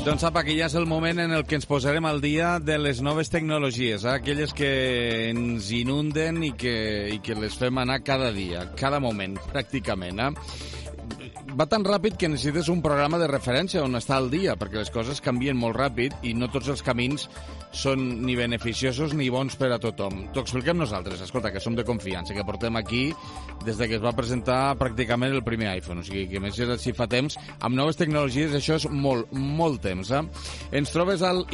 Doncs apa, que ja és el moment en el que ens posarem al dia de les noves tecnologies, aquelles que ens inunden i que les fem anar cada dia, cada moment, pràcticament. Va tan ràpid que necessites un programa de referència on està al dia, perquè les coses canvien molt ràpid i no tots els camins són ni beneficiosos ni bons per a tothom. T'ho expliquem nosaltres, escolta, que som de confiança, que portem aquí des de que es va presentar pràcticament el primer iPhone, o sigui que més si fa temps, amb noves tecnologies això és molt temps. Ens trobes al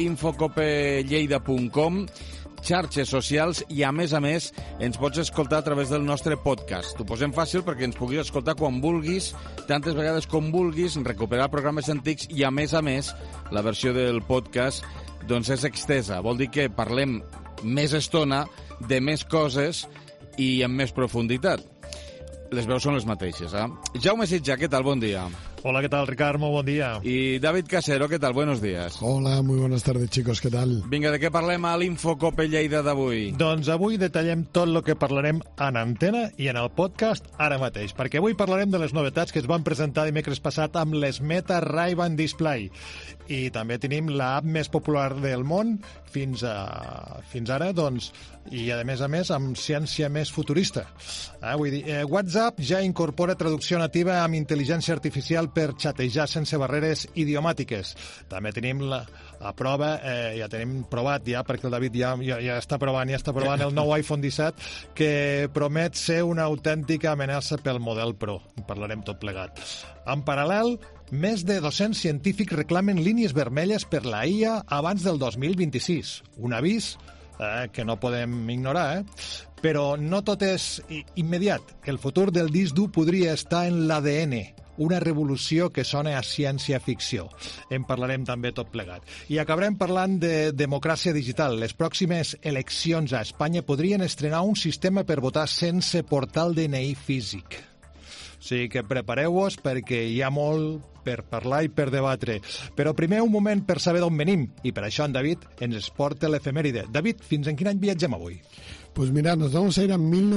infocopelleida.com, xarxes socials i, a més, ens pots escoltar a través del nostre podcast. T'ho posem fàcil perquè ens puguis escoltar quan vulguis, tantes vegades com vulguis, recuperar programes antics i, a més, la versió del podcast doncs és extesa. Vol dir que parlem més estona de més coses i amb més profunditat. Les veus són les mateixes, Jaume Sitjà, què tal? Bon dia. Hola, ¿qué tal, Ricard? Muy buen día. Y David Casero, ¿qué tal? Buenos días. Hola, muy buenas tardes, chicos, ¿qué tal? Vinga, de què parlem a l'Infocope Lleida d'avui? Doncs avui detallem tot el que parlarem en antena i en el podcast ara mateix, perquè avui parlarem de les novetats que es van presentar dimecres passat amb les Meta Ray-Ban Display. I també tenim l'app més popular del món fins ara, doncs, i a més, amb ciència més futurista. Vull dir, WhatsApp ja incorpora traducció nativa amb intel·ligència artificial per xatejar sense barreres idiomàtiques. També tenim la prova, ja tenim provat ja, perquè el David ja està provant el nou iPhone 17, que promet ser una autèntica amenaça pel model Pro. En parlarem tot plegat. En paral·lel, més de 200 científics reclamen línies vermelles per la IA abans del 2026. Un avís que no podem ignorar, Però no tot és immediat. El futur del disc dur podria estar en l'ADN, una revolució que sona a ciència-ficció. En parlarem també tot plegat. I acabarem parlant de democràcia digital. Les pròximes eleccions a Espanya podrien estrenar un sistema per votar sense portal DNI físic. O sigui que prepareu-vos perquè hi ha molt per parlar i per debatre. Però primer un moment per saber d'on venim. I per això en David ens porta l'efemèride. David, fins en quin any viatgem avui? Pues mira, nos vamos a ir a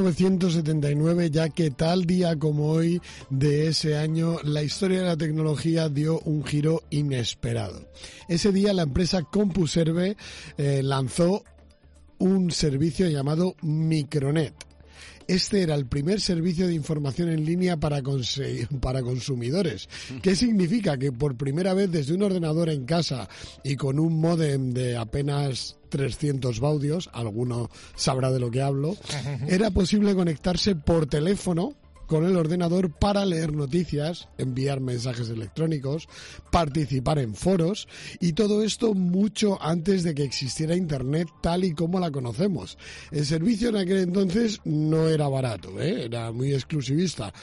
1979, ya que tal día como hoy de ese año, la historia de la tecnología dio un giro inesperado. Ese día la empresa CompuServe lanzó un servicio llamado Micronet. Este era el primer servicio de información en línea para consumidores. ¿Qué significa? Que por primera vez desde un ordenador en casa y con un módem de apenas 300 baudios, alguno sabrá de lo que hablo, era posible conectarse por teléfono con el ordenador para leer noticias, enviar mensajes electrónicos, participar en foros y todo esto mucho antes de que existiera Internet tal y como la conocemos. El servicio en aquel entonces no era barato, era muy exclusivista,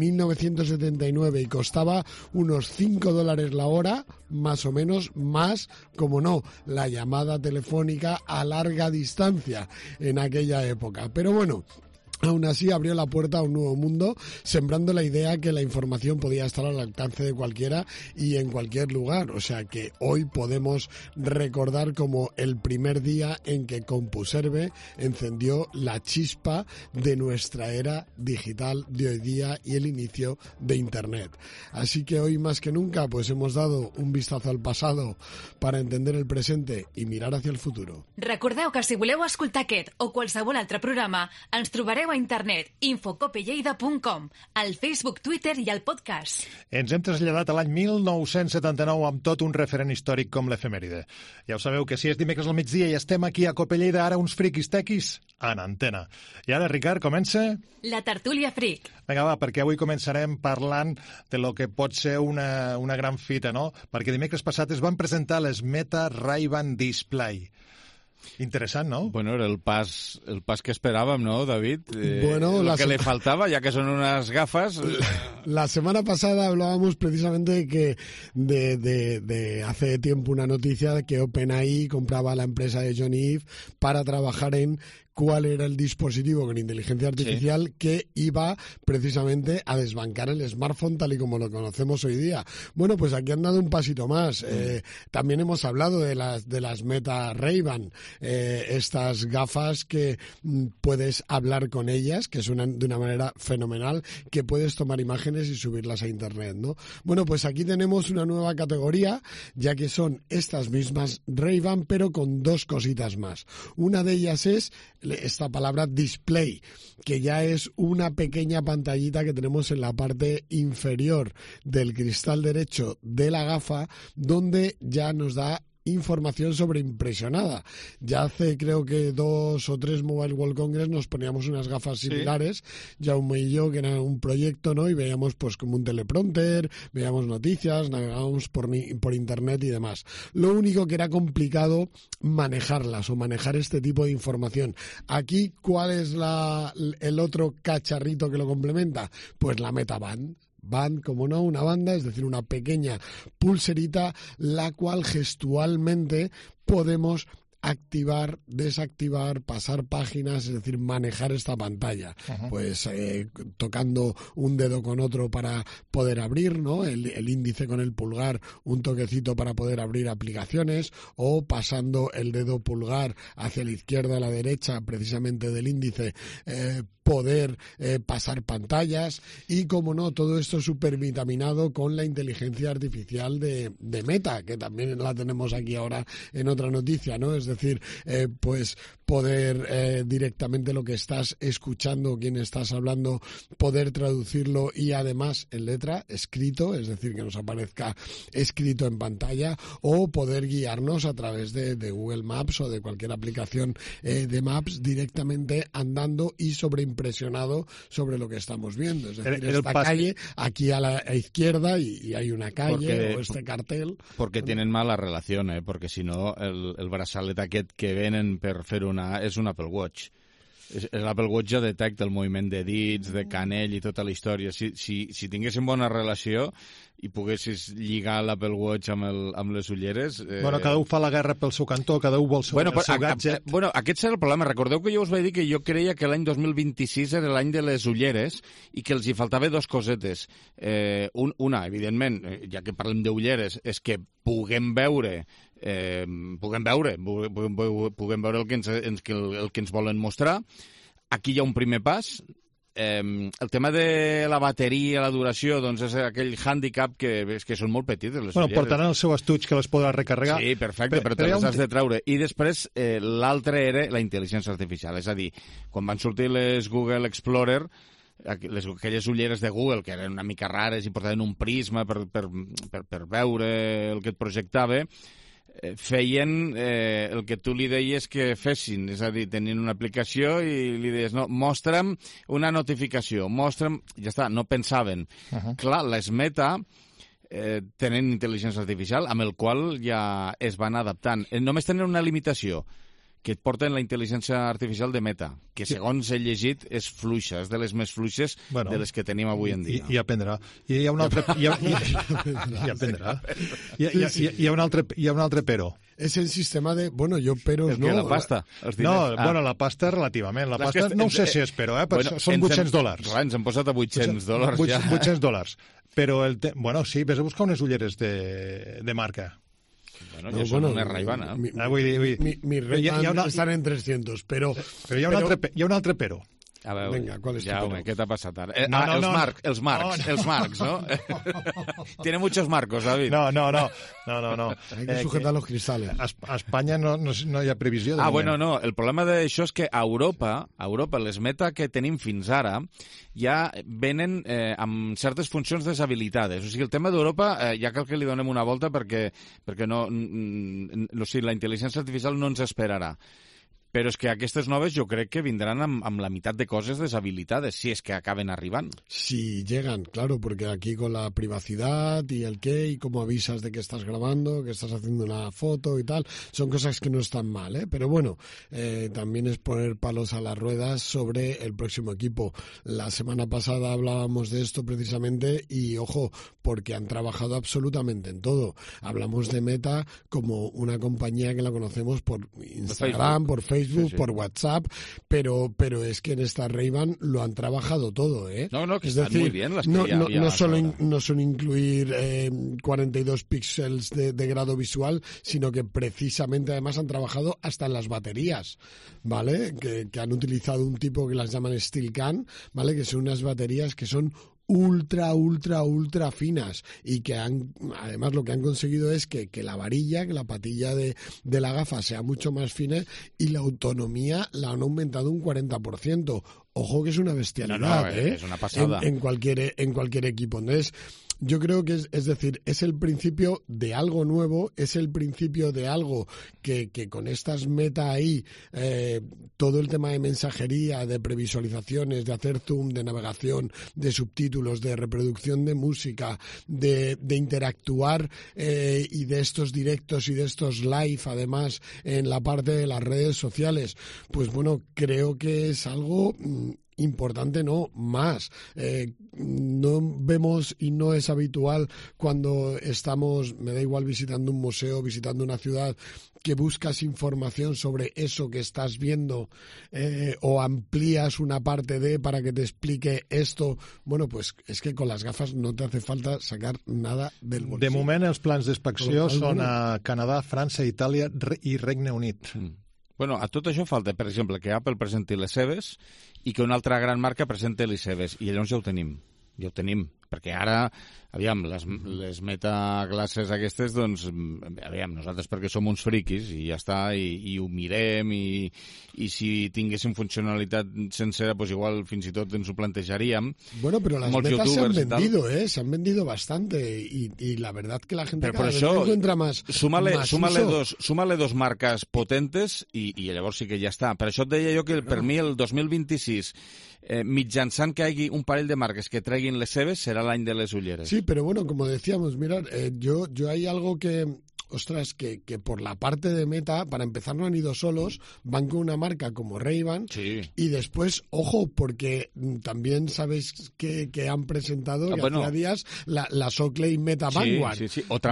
1979, y costaba unos $5 la hora, más o menos, más, como no, la llamada telefónica a larga distancia en aquella época. Pero bueno, aún así abrió la puerta a un nuevo mundo, sembrando la idea que la información podía estar al alcance de cualquiera y en cualquier lugar. O sea que hoy podemos recordar como el primer día en que CompuServe encendió la chispa de nuestra era digital de hoy día y el inicio de Internet. Así que hoy más que nunca pues hemos dado un vistazo al pasado para entender el presente y mirar hacia el futuro. Recordeu que si voleu escoltar aquest o qualsevol altre programa, ens trobareu a internet infocopelleida.com, al Facebook, Twitter i al podcast. Ens hem traslladat a l'any 1979 amb tot un referent històric com l'efemèride. Ja ho sabeu que si és dimecres al migdia i estem aquí a Copelleida, ara uns friquis tequis en antena. I ara, Ricard, comença La tertúlia fric. Vinga, va, perquè avui començarem parlant de lo que pot ser una gran fita, no? Perquè dimecres passat es van presentar les Meta Ray-Ban Display. Interessant, ¿no? Bueno, era el pas que esperábamos, ¿no, David? Bueno, lo que le faltaba, ya que son unas gafas. La semana pasada hablábamos precisamente que de hace tiempo una noticia de que OpenAI compraba a la empresa de Johnny Ive para trabajar en cuál era el dispositivo con inteligencia artificial que iba precisamente a desbancar el smartphone tal y como lo conocemos hoy día. Bueno, pues aquí han dado un pasito más. También hemos hablado de las Meta Ray-Ban, estas gafas que puedes hablar con ellas, que suenan de una manera fenomenal, que puedes tomar imágenes imágenes y subirlas a internet, ¿no? Bueno, pues aquí tenemos una nueva categoría, ya que son estas mismas Ray-Ban, pero con dos cositas más. Una de ellas es esta palabra display, que ya es una pequeña pantallita que tenemos en la parte inferior del cristal derecho de la gafa, donde ya nos da información sobre impresionada. Ya hace creo que 2 o 3 Mobile World Congress nos poníamos unas gafas similares, Jaume y yo, que era un proyecto, ¿no? Y veíamos pues como un teleprompter, veíamos noticias, navegábamos por internet y demás. Lo único que era complicado manejarlas o manejar este tipo de información. Aquí, ¿cuál es el otro cacharrito que lo complementa? Pues la MetaBand. Band, como no, una banda, es decir, una pequeña pulserita, la cual gestualmente podemos activar, desactivar, pasar páginas, es decir, manejar esta pantalla. Uh-huh. Pues tocando un dedo con otro para poder abrir, ¿no? El índice con el pulgar, un toquecito para poder abrir aplicaciones, o pasando el dedo pulgar hacia la izquierda a la derecha, precisamente del índice, poder pasar pantallas, y como no, todo esto súper vitaminado con la inteligencia artificial de Meta, que también la tenemos aquí ahora en otra noticia, ¿no? Es decir, pues poder directamente lo que estás escuchando, quien estás hablando, poder traducirlo y además en letra, escrito, es decir, que nos aparezca escrito en pantalla, o poder guiarnos a través de Google Maps o de cualquier aplicación de Maps directamente andando y sobreimpresionado sobre lo que estamos viendo. Es decir, esta calle aquí a la izquierda y hay una calle o este cartel. Porque tienen mala relación, porque si no el braçalet aquest que venen per fer és un Apple Watch. L'Apple Watch ja detecta el moviment de dits, de canell i tota la història. Si tinguéssim bona relació i poguessis lligar l'Apple Watch amb les ulleres... Bueno, cada un fa la guerra pel seu cantó, cada un vol el seu gadget. Bueno, aquest serà el problema. Recordeu que jo us vaig dir que jo creia que l'any 2026 era l'any de les ulleres i que els hi faltava dos cosetes. Una, evidentment, ja que parlem d'ulleres, és que puguem veure el que ens volen mostrar. Aquí hi ha un primer pas. El tema de la bateria, la duració, doncs és aquell hàndicap que són molt petites les ulleres. Portaran el seu estuig que les podrà recarregar. Sí, perfecte, però te les has de treure. I després l'altre era la intel·ligència artificial, és a dir, quan van sortir les Google Explorer, aquelles ulleres de Google que eren una mica rares i portaven un prisma per veure el que et projectava, feien el que tu li deies que fessin, és a dir, tenien una aplicació i li deies, no, mostra'm una notificació, mostra'm... Ja està, no pensaven. Clar, les Meta tenen intel·ligència artificial amb el qual ja es van adaptant. Només tenen una limitació, que et porten la intel·ligència artificial de Meta, que segons he llegit és fluixa, és de les més fluixes de les que tenim avui en dia. I aprendrà. I hi ha un altre... I aprendrà. Hi ha un altre però. És el sistema de... Bueno, jo peros no... La pasta? Bueno, la pasta relativament. La pasta no sé si és però, són $800. Ens hem posat a $800 ja. $800. Però, bueno, sí, vés a buscar unes ulleres de marca. Bueno, ja són una Ray-Ban, Mi Ray-Ban estan en 300, però... Però hi ha un altre però. A veure, venga, ¿cuál es Jaume, ¿qué te ha pasado? Els marcs, ¿no? Tiene muchos marcos, David. No. Hay que sujetar los cristales. A Espanya no hi ha previsió. Bueno, no. El problema d'això és que a Europa, les Meta que tenim fins ara, ja venen amb certes funcions deshabilitades. O sigui, el tema d'Europa ja cal que li donem una volta perquè no, la intel·ligència artificial no ens esperarà. Però és que aquestes noves jo crec que vindran amb la mitad de coses deshabilitades, si es que acaben arribant. Si llegan, claro, porque aquí con la privacidad y el qué, y cómo avisas de que estás grabando, que estás haciendo una foto y tal, son cosas que no están mal, ¿eh? Pero bueno, también es poner palos a las ruedas sobre el próximo equipo. La semana pasada hablábamos de esto precisamente y, ojo, porque han trabajado absolutamente en todo. Hablamos de Meta como una compañía que la conocemos por Instagram, por Facebook, por WhatsApp, pero es que en esta Ray-Ban lo han trabajado todo, ¿eh? No, que están muy bien las que no solo incluir 42 píxeles de grado visual, sino que precisamente además han trabajado hasta en las baterías, ¿vale? Que han utilizado un tipo que las llaman Steel Can, ¿vale? Que son unas baterías que son ultra finas y que además lo que han conseguido es que la varilla, que la patilla de la gafa sea mucho más fina y la autonomía la han aumentado un 40%. Ojo que es una bestialidad, es una pasada. En cualquier equipo. Entonces, yo creo que es decir, es el principio de algo nuevo, es el principio de algo que con estas meta ahí, todo el tema de mensajería, de previsualizaciones, de hacer zoom, de navegación, de subtítulos, de reproducción de música, de interactuar y de estos directos y de estos live, además, en la parte de las redes sociales, pues bueno, creo que es algo importante, no más. No vemos y no es habitual cuando estamos, me da igual, visitando un museo, visitando una ciudad, que buscas información sobre eso que estás viendo o amplías una parte para que te explique esto. Bueno, pues és que con las gafas no te hace falta sacar nada del bolsillo. De moment els plans d'inspecció són a Canadà, França, Itàlia i Regne Unit. Bueno, a tot això falta, per exemple, que Apple presenti les seves i que una altra gran marca presenti les seves. I llavors ja ho tenim. Perquè ara, aviam, les metaglasses aquestes, doncs, aviam, nosaltres perquè som uns friquis i ja està, i ho mirem, i si tinguéssim funcionalitat sencera, pues igual fins i tot ens ho plantejaríem. Bueno, pero las metas se han vendido, se han vendido bastante, y la verdad que la gente cada vez encuentra más. Súmale dos marques potentes i llavors sí que ja està. Per això et deia jo que per mi el 2026, mitjançant que hi hagi un parell de marques que treguin les seves, serà l'any de les ulleres. Sí, pero bueno, como decíamos, mirad, yo hay algo que... Ostras, que por la parte de Meta, para empezar, no han ido solos, van con una marca como Ray-Ban, sí. Y después, ojo, porque también sabéis que han presentado hace días las Oakley Meta Vanguard. Sí. Otra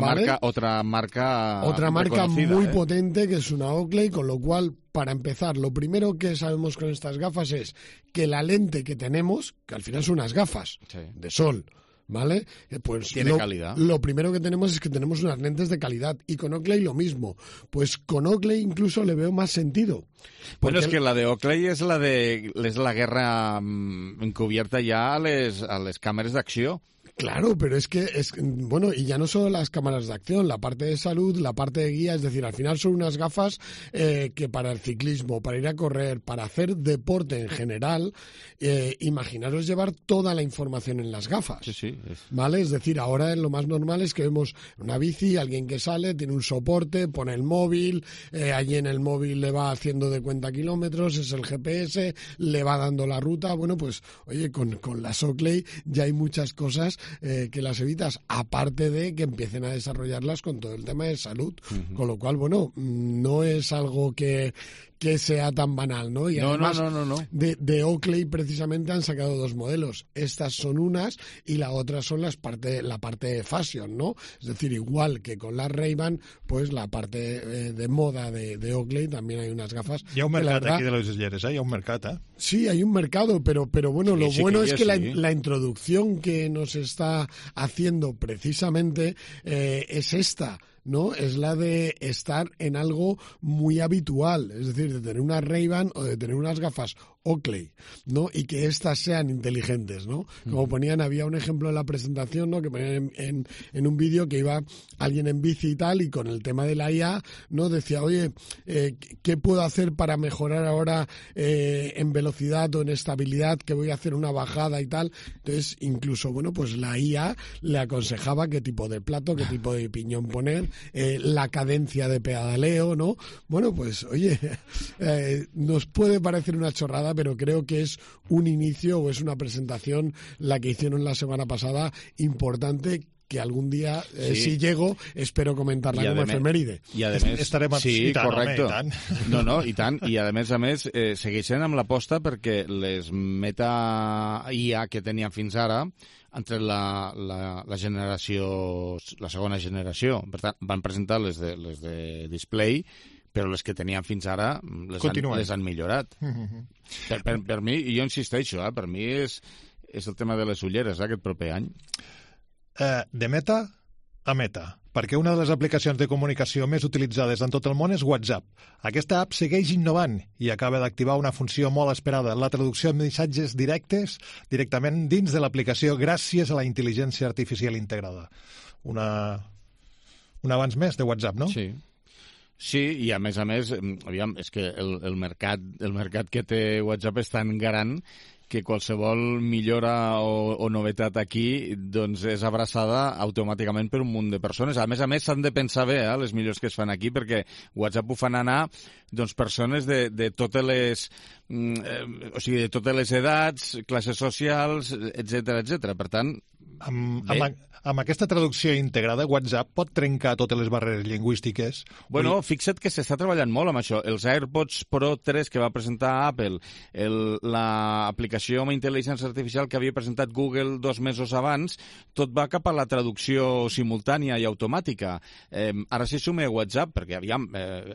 marca muy potente, que es una Oakley, con lo cual, para empezar, lo primero que sabemos con estas gafas es que la lente que tenemos, que al final son unas gafas de sol, ¿vale? Pues tiene calidad. Lo primero que tenemos es que tenemos unas lentes de calidad, y con Oakley lo mismo. Pues con Oakley incluso le veo más sentido. Bueno, és que la de Oakley és la guerra encubierta ja a les càmeres d'acció. Claro, pero es que, bueno, y ya no solo las cámaras de acción, la parte de salud, la parte de guía, es decir, al final son unas gafas que para el ciclismo, para ir a correr, para hacer deporte en general, imaginaros llevar toda la información en las gafas. Sí. ¿Vale? Es decir, ahora lo más normal es que vemos una bici, alguien que sale, tiene un soporte, pone el móvil, allí en el móvil le va haciendo de cuenta kilómetros, es el GPS, le va dando la ruta. Bueno, pues, oye, con las Oakley ya hay muchas cosas que las evitas, aparte de que empiecen a desarrollarlas con todo el tema de salud, con lo cual, bueno, no es algo que sea tan banal, ¿no? Y además, no. De Oakley precisamente han sacado dos modelos. Estas son unas y la otra son la parte de fashion, ¿no? Es decir, igual que con las Ray-Ban, pues la parte de moda de Oakley también hay unas gafas. Hi ha un mercat aquí de les ulleres, hi ha un mercat, Sí, hay un mercado, pero bueno, lo bueno es que la introducción que nos está haciendo precisamente es esta, ¿no? Es la de estar en algo muy habitual, es decir, de tener una Ray-Ban o de tener unas gafas Oakley, ¿no? Y que estas sean inteligentes, ¿no? Como ponían, había un ejemplo en la presentación, ¿no? Que ponían en un vídeo que iba alguien en bici y tal, y con el tema de la IA, ¿no? Decía, oye, ¿qué puedo hacer para mejorar ahora en velocidad o en estabilidad? Que voy a hacer una bajada y tal. Entonces, incluso, bueno, pues la IA le aconsejaba qué tipo de plato, qué tipo de piñón poner, la cadencia de pedaleo, ¿no? Bueno, pues, oye, nos puede parecer una chorrada, pero creo que es un inicio o es una presentación, la que hicieron la semana pasada, importante, que algún día, si llego, espero comentar-la com a efemèride. I a més, sí, correcte. I tant. I a més, segueixen amb l'aposta perquè les Meta IA que tenien fins ara han tret la generació, la segona generació. Per tant, van presentar les de display, però les que tenien fins ara les han millorat. Per mi, i jo insisteixo, per mi és el tema de les ulleres aquest proper any. De Meta, a Meta, perquè una de les aplicacions de comunicació més utilitzades en tot el món és WhatsApp. Aquesta app segueix innovant i acaba d'activar una funció molt esperada, la traducció de missatges directes directament dins de l'aplicació gràcies a la intel·ligència artificial integrada. Un avanç més de WhatsApp, no? Sí. Sí, i a més, aviam, és que el mercat que té WhatsApp és tan gran que qualsevol millora o novetat aquí doncs és abraçada automàticament per un munt de persones. A més, s'han de pensar bé les millors que es fan aquí, perquè WhatsApp ho fan anar doncs, persones de totes les de totes les edats, classes socials, etc. Per tant, amb aquesta traducció integrada, WhatsApp pot trencar totes les barreres lingüístiques. Bueno, fixa't que s'està treballant molt amb això. Els AirPods Pro 3 que va presentar Apple, l'aplicació amb intel·ligència artificial que havia presentat Google 2 mesos abans, tot va cap a la traducció simultània i automàtica. Ara s'hi suma WhatsApp, perquè aviam...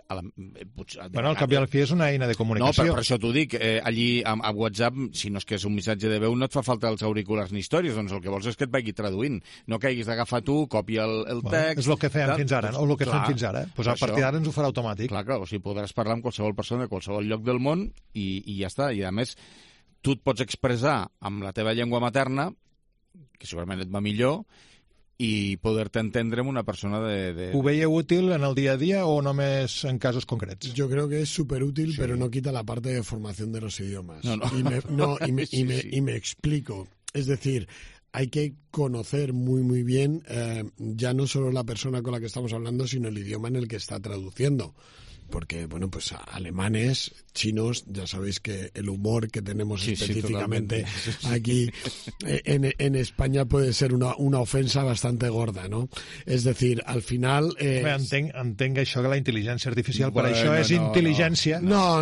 Bueno, al cap i al fi és una eina de comunicació. No, per això t'ho dic. Allí, a WhatsApp, si no és que és un missatge de veu, no et fa falta els auriculars ni històries, doncs el que vols és que et vagi traduint. No que hagis d'agafar tu, copia el text... És el que fèiem fins ara, o el que fem fins ara. Pues a partir d'ara ens ho farà automàtic. Clar, o sigui, podràs parlar amb qualsevol persona de qualsevol lloc del món i ja està. I a més, tu et pots expressar amb la teva llengua materna, que segurament et va millor, i poder-te entendre amb una persona de... Ho veieu útil en el dia a dia o només en casos concrets? Yo creo que es súper útil, sí. Pero no quita la parte de formación de los idiomas. Y me explico. Es decir... Hay que conocer muy bien ya no solo la persona con la que estamos hablando, sino el idioma en el que está traduciendo. Porque, bueno, pues alemanes, chinos, ya sabéis que el humor que tenemos específicamente aquí en España puede ser una ofensa bastante gorda, ¿no? Es decir, al final... Entenc això que la intel·ligència artificial, per això és intel·ligència. No.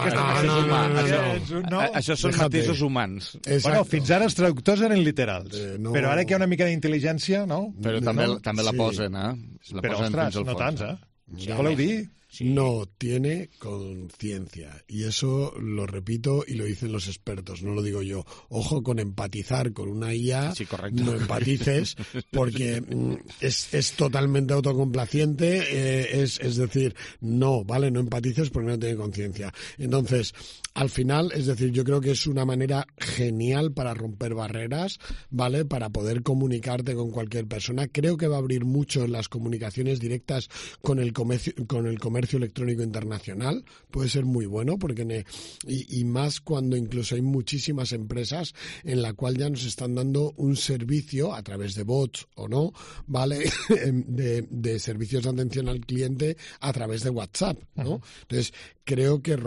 Això són matisos humans. Bueno, fins ara els traductors eren literals, però ara que hi ha una mica d'intel·ligència, no? Però també la posen, Però, ostres, no tants, Què voleu dir? Sí. No tiene conciencia. Y eso lo repito y lo dicen los expertos, no lo digo yo. Ojo con empatizar con una IA, sí, correcto. No empatices, porque es totalmente autocomplaciente, es decir, no, ¿vale? No empatices porque no tiene conciencia. Entonces, al final, es decir, yo creo que es una manera genial para romper barreras, ¿vale? Para poder comunicarte con cualquier persona. Creo que va a abrir mucho en las comunicaciones directas con el comercio electrónico internacional. Puede ser muy bueno, porque y más cuando incluso hay muchísimas empresas en la cual ya nos están dando un servicio a través de bots o no, ¿vale? de servicios de atención al cliente a través de WhatsApp, ¿no? Uh-huh. Entonces, creo que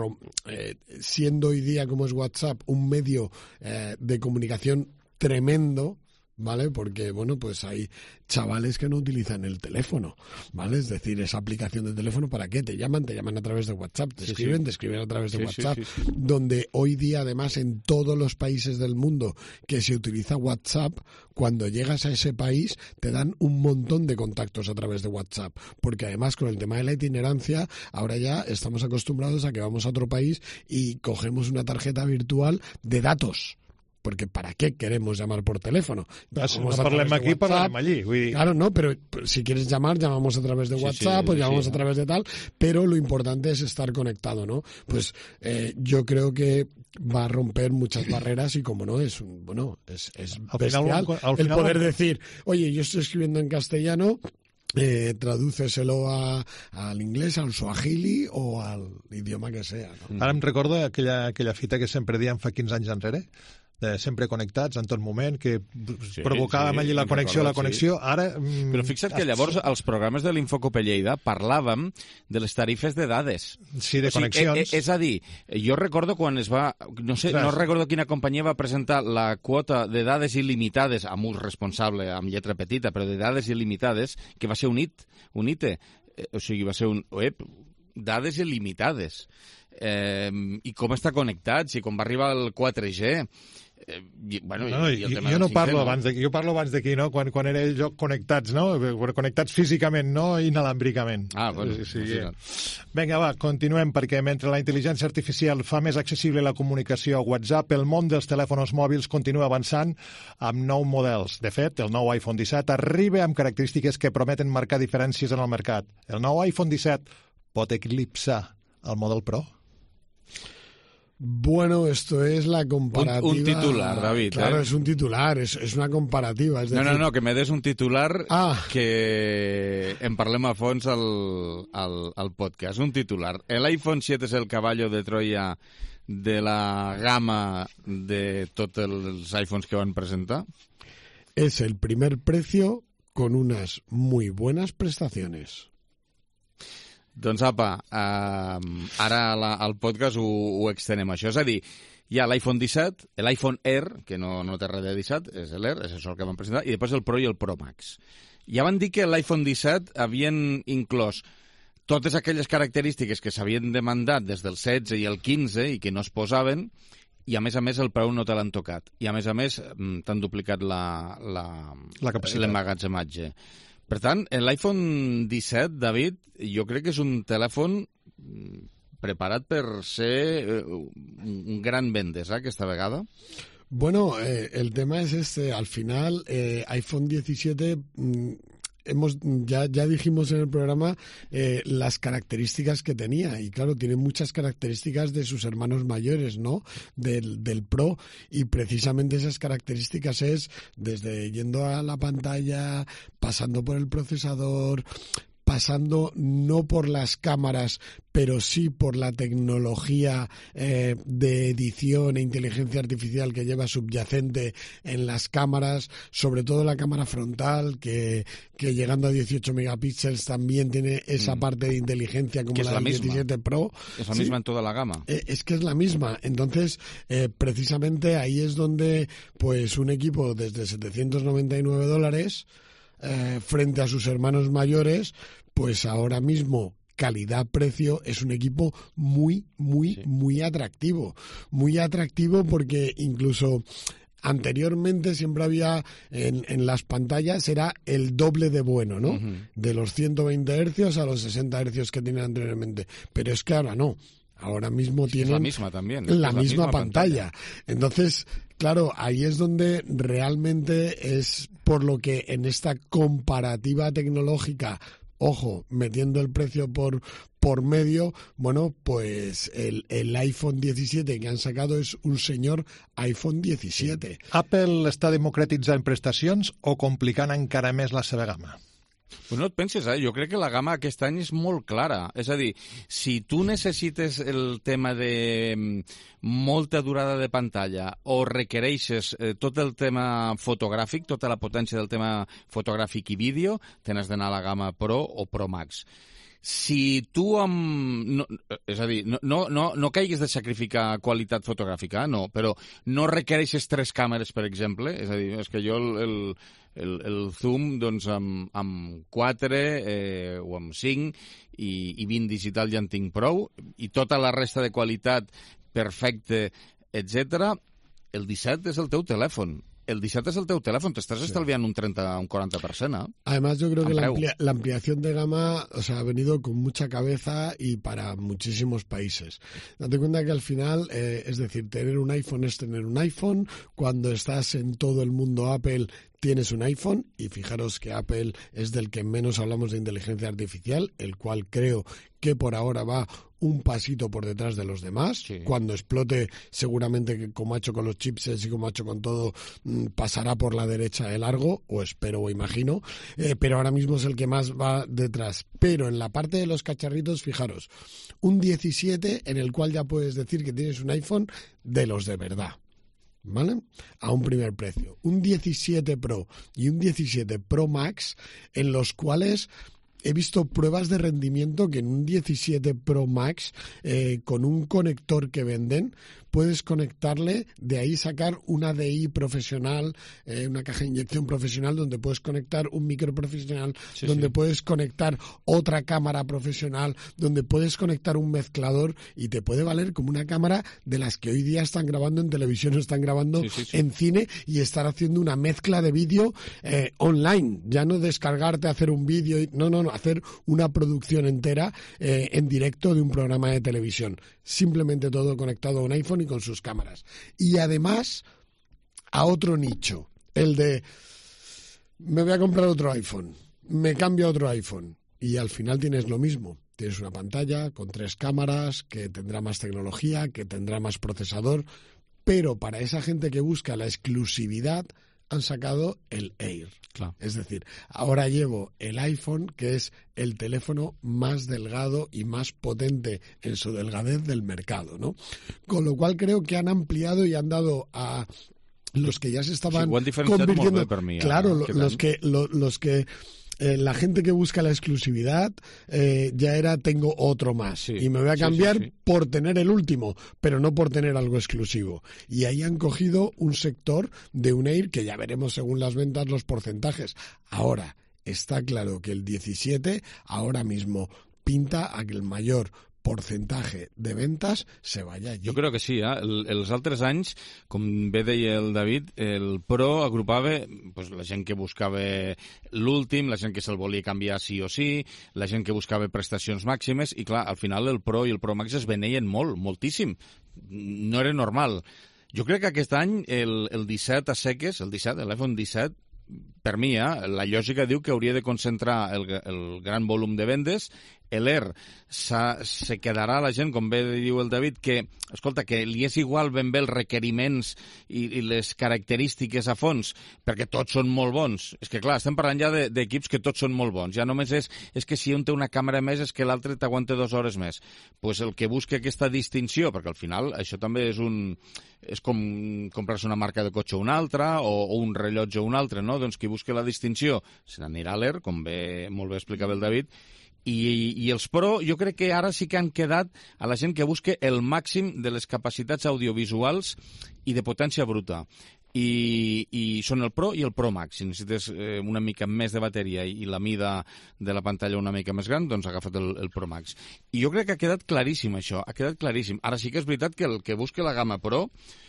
siendo hoy día como es WhatsApp un medio de comunicación tremendo, ¿vale? Porque, bueno, pues hay chavales que no utilizan el teléfono, ¿vale? Es decir, esa aplicación de teléfono, ¿para qué? Te llaman a través de WhatsApp, te escriben a través de WhatsApp, donde hoy día, además, en todos los países del mundo que se utiliza WhatsApp, cuando llegas a ese país, te dan un montón de contactos a través de WhatsApp, porque además, con el tema de la itinerancia, ahora ya estamos acostumbrados a que vamos a otro país y cogemos una tarjeta virtual de datos. Porque ¿para qué queremos llamar por teléfono? No parlem aquí, parlem allí. Vull dir... Claro, no, pero si quieres llamar, llamamos a través de WhatsApp, o llamamos a través de tal, pero lo importante es estar conectado, ¿no? Pues yo creo que va a romper muchas barreras y como no, es bestial el poder decir, oye, yo estoy escribiendo en castellano, tradúceselo al inglés, al suajili o al idioma que sea, ¿no? Ara em recordo aquella fita que sempre dèiem fa 15 anys enrere, de sempre connectats en tot moment, que provocàvem allí la connexió. Ara... Però fixa't que llavors als programes de l'Infocope Lleida parlàvem de les tarifes de dades. Sí, de connexions. És a dir, jo recordo quan es va... No recordo quina companyia va presentar la quota de dades il·limitades, amb ús responsable, amb lletra petita, però de dades il·limitades, que va ser un ITE. O sigui, va ser dades il·limitades. I com està connectat, si quan va arribar el 4G... Bueno, no, i el tema jo del no 5G, parlo abans d'aquí, jo parlo abans d'aquí, no? Quan era el joc connectats, no? Connectats físicament, no inalàmbricament. Bueno, Vinga, va, continuem, perquè mentre la intel·ligència artificial fa més accessible la comunicació a WhatsApp, el món dels telèfons mòbils continua avançant amb nous models. De fet, el nou iPhone 17 arriba amb característiques que prometen marcar diferències en el mercat. El nou iPhone 17 pot eclipsar el Model Pro? Bueno, esto es la comparativa... Un titular, David. Claro, es un titular, es una comparativa. Es decir... No, que me des un titular que en parlem a fons al podcast. Un titular. El iPhone 7 és el caballo de Troya de la gama de tots els iPhones que van presentar? Es el primer precio con unas muy buenas prestaciones. Doncs apa, ara al podcast ho extenem això. És a dir, hi ha l'iPhone 17, l'iPhone Air, que no té res de 17, és l'Air, és això el que van presentar, i després el Pro i el Pro Max. Ja van dir que l'iPhone 17 havien inclòs totes aquelles característiques que s'havien demandat des del 16 i el 15 i que no es posaven, i a més el preu no te l'han tocat. I a més t'han duplicat l'emmagatzematge. Per tant, l'iPhone 17, David, jo crec que és un telèfon preparat per ser un gran vendes, aquesta vegada. Bueno, el tema es este. Al final, iPhone 17... ya dijimos en el programa las características que tenía, y claro, tiene muchas características de sus hermanos mayores, ¿no? Del Pro, y precisamente esas características es desde yendo a la pantalla, pasando por el procesador, pasando no por las cámaras, pero sí por la tecnología de edición e inteligencia artificial que lleva subyacente en las cámaras, sobre todo la cámara frontal, que llegando a 18 megapíxeles también tiene esa parte de inteligencia como la del 17 Pro. Es la misma en toda la gama. Es que es la misma. Entonces, precisamente ahí es donde pues un equipo desde $799 frente a sus hermanos mayores, pues ahora mismo calidad-precio es un equipo muy atractivo. Muy atractivo porque incluso anteriormente siempre había en las pantallas era el doble de bueno, ¿no? Uh-huh. De los 120 hercios a los 60 hercios que tenían anteriormente. Pero es que ahora no. Ahora mismo tienen la misma también. La misma pantalla. Entonces, claro, ahí es donde realmente es por lo que en esta comparativa tecnológica, ojo, metiendo el precio por medio, bueno, pues el iPhone 17 que han sacado es un señor iPhone 17. Apple està democratitzant prestacions o complicant encara més la seva gama? Pues no et penses, jo crec que la gamma aquest any és molt clara. És a dir, si tu necessites el tema de molta durada de pantalla o requereixes tot el tema fotogràfic, tota la potència del tema fotogràfic i vídeo, tens d'anar a la gamma Pro o Pro Max. Si tu és a dir, no caiguis de sacrificar qualitat fotogràfica, no, però no requereixes 3 càmeres, per exemple, és a dir, és que jo el zoom doncs amb 4 o amb 5 i 20 digital ja en tinc prou, i tota la resta de qualitat perfecte, etc. El 17 és el teu telèfon. El 17 es el teu teléfono, te estás estalviando un 30 un 40%. Además, yo creo que la ampliación de gama, o sea, ha venido con mucha cabeza y para muchísimos países. Date cuenta que al final, es decir, tener un iPhone es tener un iPhone. Cuando estás en todo el mundo Apple, tienes un iPhone, y fijaros que Apple es del que menos hablamos de inteligencia artificial, el cual creo que por ahora va un pasito por detrás de los demás. Sí. Cuando explote, seguramente, que como ha hecho con los chipsets y como ha hecho con todo, pasará por la derecha de largo, o espero o imagino, pero ahora mismo es el que más va detrás. Pero en la parte de los cacharritos, fijaros, un 17 en el cual ya puedes decir que tienes un iPhone de los de verdad, ¿vale? A un primer precio. Un 17 Pro y un 17 Pro Max, en los cuales he visto pruebas de rendimiento que en un 17 Pro Max, con un conector que venden, puedes conectarle, de ahí sacar una DI profesional, una caja de inyección profesional donde puedes conectar un micro profesional, donde puedes conectar otra cámara profesional, donde puedes conectar un mezclador y te puede valer como una cámara de las que hoy día están grabando en televisión, están grabando en cine y estar haciendo una mezcla de vídeo online. Ya no descargarte, hacer un vídeo, no, hacer una producción entera en directo de un programa de televisión. Simplemente todo conectado a un iPhone y con sus cámaras. Y además, a otro nicho, el de me voy a comprar otro iPhone, me cambio a otro iPhone y al final tienes lo mismo. Tienes una pantalla con 3 cámaras que tendrá más tecnología, que tendrá más procesador, pero para esa gente que busca la exclusividad han sacado el Air. Claro. Es decir, ahora llevo el iPhone, que es el teléfono más delgado y más potente en su delgadez del mercado, ¿no? Con lo cual creo que han ampliado y han dado a los que ya se estaban convirtiendo... Claro, los que la gente que busca la exclusividad ya era tengo otro más y me voy a cambiar por tener el último, pero no por tener algo exclusivo. Y ahí han cogido un sector de un Air que ya veremos según las ventas los porcentajes. Ahora, está claro que el 17 ahora mismo pinta a que el mayor porcentaje de ventas se vaya allí. Jo crec que sí, els altres anys, com bé deia el David, el Pro agrupava pues, la gent que buscava l'últim, la gent que se'l volia canviar sí o sí, la gent que buscava prestacions màximes, i clar, al final el Pro i el Pro Max es beneien moltíssim. No era normal. Jo crec que aquest any el 17 a seques, l'iPhone 17, per mi, la lògica diu que hauria de concentrar el gran volum de vendes. L'Air se quedarà la gent, com bé diu el David, que, escolta, que li és igual ben bé els requeriments i les característiques a fons, perquè tots són molt bons. És que, clar, estem parlant ja d'equips que tots són molt bons. Ja només és que si un té una càmera més és que l'altre t'aguanta 2 hores més. Pues el que busca aquesta distinció, perquè al final això també és com comprar-se una marca de cotxe o una altra, o un rellotge o un altre, no? Doncs qui busca la distinció se n'anirà a l'Air, com molt bé explicava el David, i els Pro jo crec que ara sí que han quedat a la gent que busca el màxim de les capacitats audiovisuals i de potència bruta. I són el Pro i el Pro Max. Si necessites una mica més de bateria i la mida de la pantalla una mica més gran, doncs agafa't el Pro Max. I jo crec que ha quedat claríssim això, ha quedat claríssim. Ara sí que és veritat que el que busca la gamma Pro,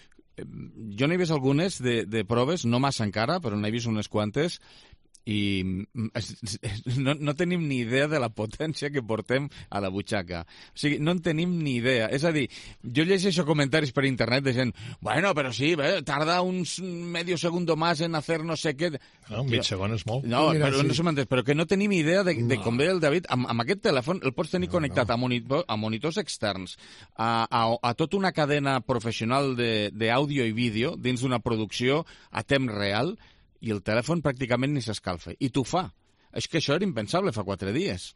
jo n'he vist algunes de proves, no massa encara, però n'he vist unes quantes, i no tenim ni idea de la potència que portem a la butxaca. O sigui, no en tenim ni idea. És a dir, jo llegeixo comentaris per internet de gent, bueno, però sí, tarda uns medio segundo más en hacer no sé què... Un mig segon és molt. No, però no s'ho m'entès, però que no tenim idea de com ve el David, amb aquest telèfon el pots tenir connectat a monitors externs, a tota una cadena professional d'àudio i vídeo dins d'una producció a temps real, i el telèfon pràcticament ni s'escalfa. I t'ho fa. És que això era impensable fa 4 dies.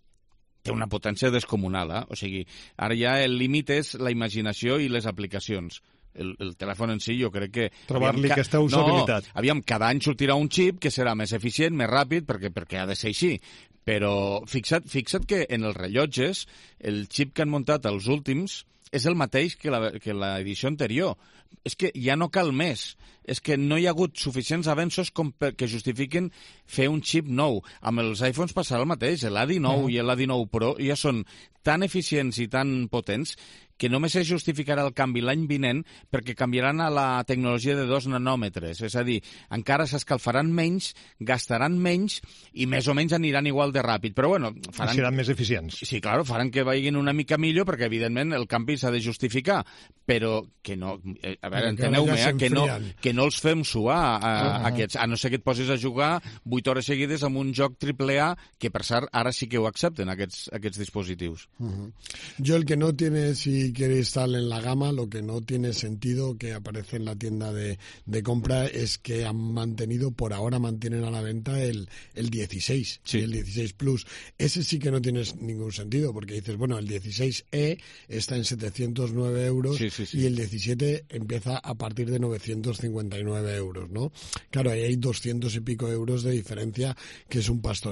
Té una potència descomunal, O sigui, ara ja el límit és la imaginació i les aplicacions. El telèfon en si jo crec que... Trobar-li aquesta usabilitat. No, cada any sortirà un xip que serà més eficient, més ràpid, perquè ha de ser així. Però fixa't que en els rellotges el xip que han muntat els últims és el mateix que l'edició anterior. És que ja no cal més. És que no hi ha hagut suficients avenços com que justifiquin fer un xip nou. Amb els iPhones passarà el mateix. L'A19 i l'A19 Pro ja són tan eficients i tan potents que només es justificarà el canvi l'any vinent perquè canviaran a la tecnologia de 2 nanòmetres. És a dir, encara s'escalfaran menys, gastaran menys i més o menys aniran igual de ràpid. Però bueno, seran més eficients. Sí, clar, faran que vagin una mica millor perquè evidentment el canvi s'ha de justificar, però que no... A veure, enteneu-me, que no els fem suar aquests, a no ser que et posis a jugar 8 hores seguides amb un joc AAA que, per cert, ara sí que ho accepten, aquests dispositius. Yo el que no tiene, si quiere estar en la gama, lo que no tiene sentido que aparece en la tienda de compra es que han mantenido, por ahora mantienen a la venta el 16, sí. El 16 Plus. Ese sí que no tiene ningún sentido, porque dices, bueno, el 16E está en 709 euros sí. Y el 17 empieza a partir de 959 euros, ¿no? Claro, ahí hay 200 y pico euros de diferencia, que es un pastón.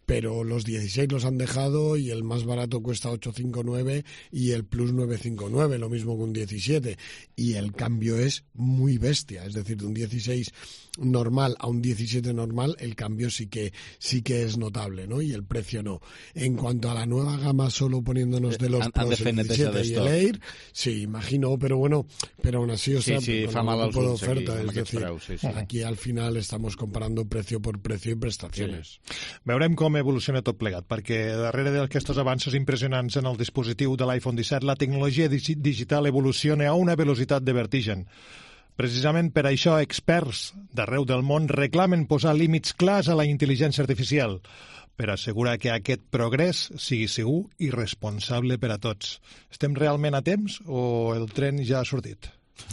pero los 16 los han dejado y el más barato cuesta 859 y el Plus 959, lo mismo que un 17. Y el cambio es muy bestia, es decir, de un 16 normal a un 17 normal, el cambio sí que es notable, ¿no? Y el precio no. En cuanto a la nueva gama, solo poniéndonos de los Pros, el 17 y el Air, sí, imagino, pero bueno, pero aún así, o sea, fa mal als ulls oferta, aquí, es decir, preus, aquí al final estamos comparando precio por precio y prestaciones. Veurem com evoluciona tot plegat, perquè darrere d'aquests avanços impressionants en el dispositiu de l'iPhone 17, la tecnologia digital evoluciona a una velocitat de vertigen. Precisament per això, experts d'arreu del món reclamen posar límits clars a la intel·ligència artificial per assegurar que aquest progrés sigui segur i responsable per a tots. Estem realment a temps o el tren ja ha sortit?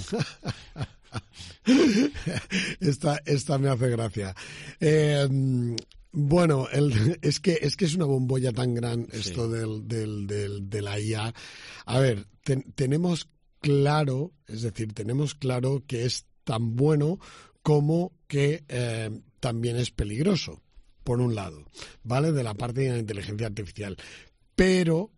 Esta me hace gracia. Bueno, es que es una bombolla tan gran esto de la IA. A ver, tenemos claro, es decir, tenemos claro que es tan bueno como que también es peligroso, por un lado, ¿vale? De la parte de la inteligencia artificial. Pero,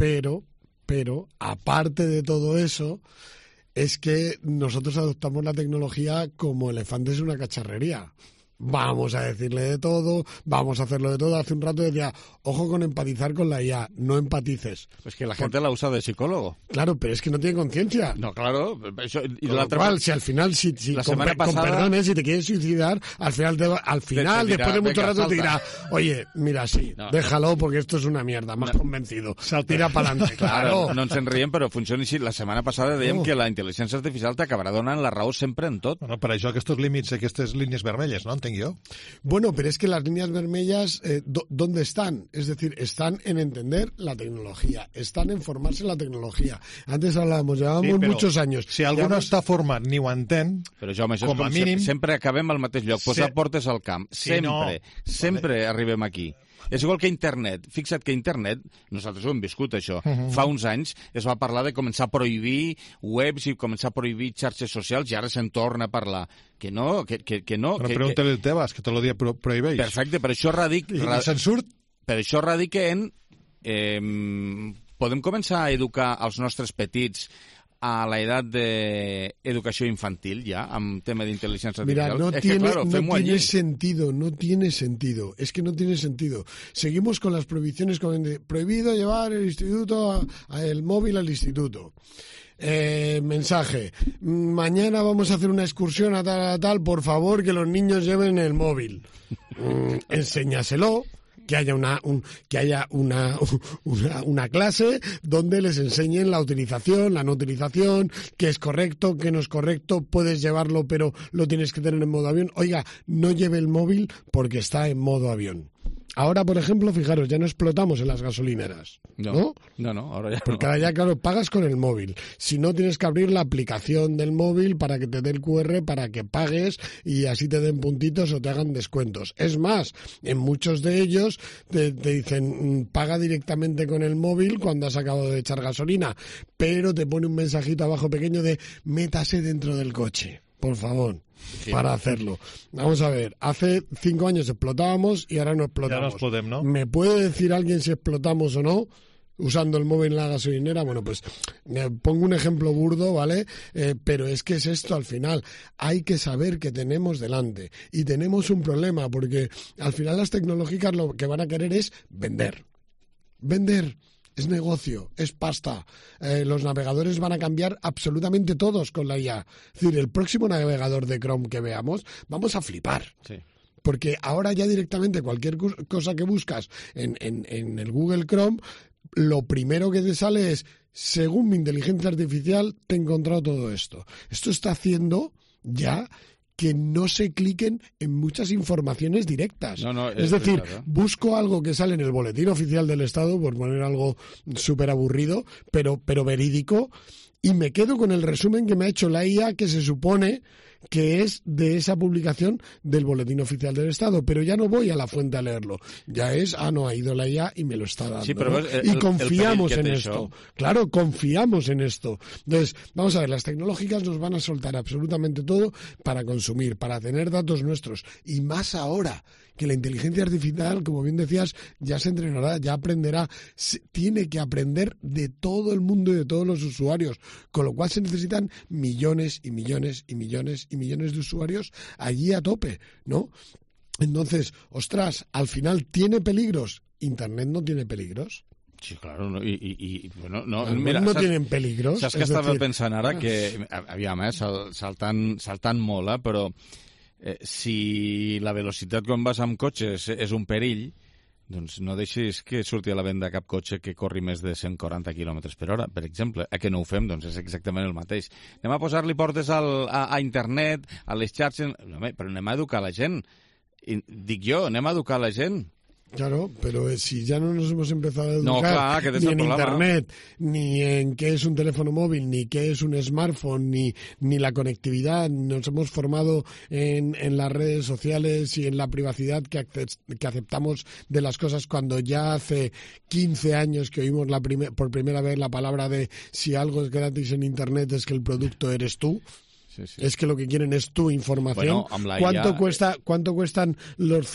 aparte de todo eso, es que nosotros adoptamos la tecnología como elefantes en una cacharrería. Vamos a decirle de todo, vamos a hacerlo de todo. Hace un rato decía, ojo con empatizar con la IA, no empatices. Pues que la gente la usa de psicólogo. Claro, pero es que no tiene conciencia. No, claro. Eso, y con lo cual, si al final, si con perdones, si te quieres suicidar, al final, después de mucho rato te dirá, oye, mira, sí, déjalo porque esto es una mierda, m'has convencido. Tira para adelante, claro. No ens en riem, però funciona així. La setmana passada dèiem que la intel·ligència artificial t'acabarà donant la raó sempre en tot. Bueno, per això aquests límits, aquestes línies vermelles, no? Entenc yo. Bueno, pero es que las líneas vermellas, ¿dónde están? Es decir, están en entender la tecnología, están en formarse en la tecnología. Antes hablábamos, llevábamos muchos años. Si algú no està format ni ho entén, però Jaume, això com a mínim... Sempre acabem al mateix lloc, posar portes al camp. Sempre arribem aquí. És igual que internet. Fixa't que internet, nosaltres ho hem viscut, això. Fa uns anys es va parlar de començar a prohibir webs i començar a prohibir xarxes socials i ara se'n torna a parlar. Que no. Però pregúntale el Tebas, que tot el dia prohibeix. Perfecte, per això I se'n surt? Per això radica en... podem començar a educar els nostres petits a la edad de educación infantil ya, amb tema de inteligencia artificial. Mira, no tiene sentido, no tiene sentido. Es que no tiene sentido. Seguimos con las prohibiciones, prohibido llevar el móvil al instituto. Mensaje, mañana vamos a hacer una excursión a tal, por favor que los niños lleven el móvil. Enséñaselo. Que haya una clase donde les enseñen la utilización, la no utilización, qué es correcto, qué no es correcto, puedes llevarlo pero lo tienes que tener en modo avión. Oiga, no lleve el móvil porque está en modo avión. Ahora, por ejemplo, fijaros, ya no explotamos en las gasolineras, ¿no? No, ahora ya no. Porque ahora ya, claro, pagas con el móvil. Si no, tienes que abrir la aplicación del móvil para que te dé el QR, para que pagues y así te den puntitos o te hagan descuentos. Es más, en muchos de ellos te dicen, paga directamente con el móvil cuando has acabado de echar gasolina, pero te pone un mensajito abajo pequeño de métase dentro del coche, por favor. Sí. Para hacerlo. Vamos a ver, hace 5 años explotábamos y ahora no explotamos. Ya no explotem, ¿no? ¿Me puede decir alguien si explotamos o no? Usando el móvil en la gasolinera, bueno, pues pongo un ejemplo burdo, ¿vale? Pero es que es esto al final. Hay que saber que tenemos delante. Y tenemos un problema, porque al final las tecnológicas lo que van a querer es vender. Vender. Es negocio, es pasta. Los navegadores van a cambiar absolutamente todos con la IA. Es decir, el próximo navegador de Chrome que veamos, vamos a flipar. Sí. Porque ahora ya directamente cualquier cosa que buscas en el Google Chrome, lo primero que te sale es, según mi inteligencia artificial, te he encontrado todo esto. Esto está haciendo ya que no se cliquen en muchas informaciones directas. Es decir, busco algo que sale en el boletín oficial del Estado, por poner algo súper aburrido, pero verídico, y me quedo con el resumen que me ha hecho la IA, que se supone que es de esa publicación del Boletín Oficial del Estado, pero ya no voy a la fuente a leerlo. Ya es, no ha ido la IA y me lo está dando. Sí, pero ¿no? Y confiamos en esto. Claro, confiamos en esto. Entonces, vamos a ver, las tecnológicas nos van a soltar absolutamente todo para consumir, para tener datos nuestros. Y más ahora, que la inteligencia artificial, como bien decías, ya se entrenará, ya aprenderá, tiene que aprender de todo el mundo y de todos los usuarios, con lo cual se necesitan millones y millones y millones y millones de usuarios allí a tope, ¿no? Entonces, ostras, al final tiene peligros. ¿Internet no tiene peligros? Sí, claro, no, bueno, no, mira, no tienen peligros. Saps que estava pensant ara que, aviam, saltant molt, però si la velocitat quan vas amb cotxe és un perill, doncs no deixis que surti a la venda cap cotxe que corri més de 140 km per hora, per exemple. Que no ho fem, doncs és exactament el mateix. Anem a posar-li portes a internet, a les xarxes... Però anem a educar la gent. Dic jo, anem a educar la gent. Claro, pero si ya no nos hemos empezado a educar ni en Internet, ni en qué es un teléfono móvil, ni qué es un smartphone, ni la conectividad, nos hemos formado en las redes sociales y en la privacidad que aceptamos de las cosas cuando ya hace 15 años que oímos por primera vez la palabra de si algo es gratis en Internet es que el producto eres tú. Sí, sí. Es que lo que quieren es tu información. Bueno, ¿Cuánto cuestan los